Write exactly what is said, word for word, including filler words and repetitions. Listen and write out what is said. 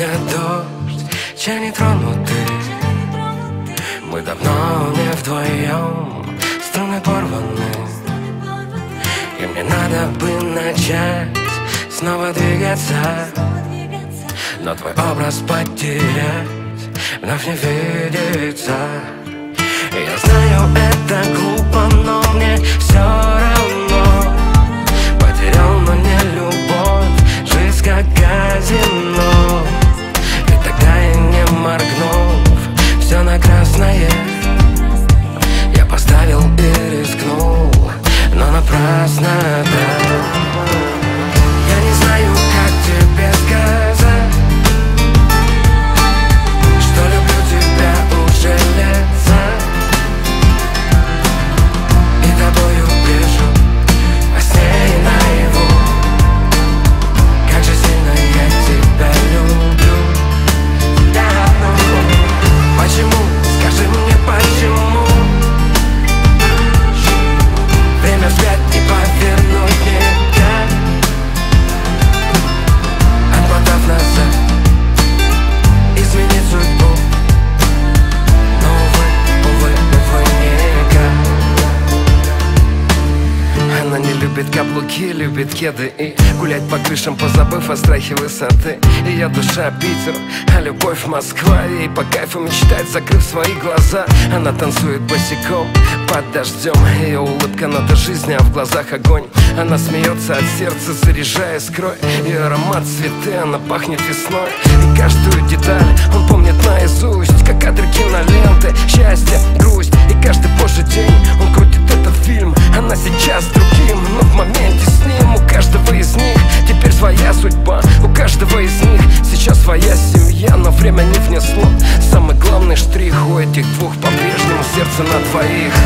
сегодня дождь, чай не тронутый. Мы давно не вдвоем, струны порваны, и мне надо бы начать снова двигаться, но твой образ потерять, вновь не видится. Я знаю, это глупо, но мне все равно. Потерял, но не любовь, жизнь как казино. И тогда и не моргнув, все на красное я поставил и рискнул, но напрасно, да. Я не знаю, как тебе сказать, что люблю тебя уже лет за. И тобою вижу во сне и наяву, как же сильно я тебя люблю. Да, ну, почему? Скажи мне, почему? Время взгляд не повернуть никак, отмотав назад, изменить судьбу. Но, увы, увы, увы, никак. Она не любит каблуки, любит кеды и гулять по крышам, позабыв о страхе высоты. Ее душа Питер, а любовь Москва. Ей по кайфу мечтать, закрыв свои глаза. Она танцует босиком под дождем, ее улыбка нота жизни, а в глазах огонь. Она смеется от сердца, заряжая скрой. Ее аромат цветы, она пахнет весной. И каждую деталь он помнит наизусть, как кадры киноленты, счастье, грусть. И каждый божий день он крутит этот фильм. Она сейчас с другим, но в моменте с ним. У каждого из них теперь своя судьба, у каждого из них сейчас своя семья. Но время не внесло самый главный штрих. У этих двух по-прежнему сердце на двоих.